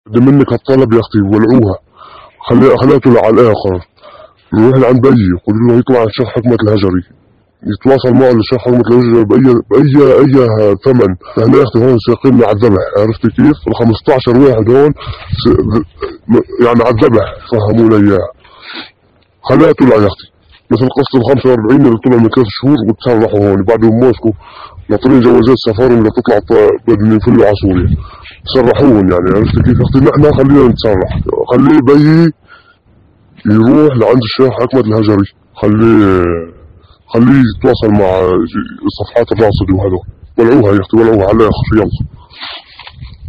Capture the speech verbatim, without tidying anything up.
بدي منك هالطلب يا اختي ولعوها. خلي خليته على الاخر. يروح لعند بيي يقول له يطلع عند شيخ حكمة الهجري، يتواصل معه الشيخ حكمة الهجري بأي بأي أي ثمن. احنا يا اختي هون سايقين على الذبح، عرفتي كيف؟ ال خمسطعش واحد هون يعني على الذبح فهمونا اياها. خليها تطلع يا اختي، مثل قصة ال خمسة وأربعين اللي طلعوا من ثلاث شهور وتسرحوا هون بعدهم موسكوا ناطرين جوازات سفرهم لتطلع بدهم ينفلوا على سوريا. سرحوهم يعني، عرفتي كيف؟ اختي نحن خلينا نتسرح، خليه بيي يروح لعند الشيخ حكمة الهجري، خليه خليه يتواصل مع الصفحات الراصدة وهذول. ولعوها يا اختي ولعوها على الاخر يلا.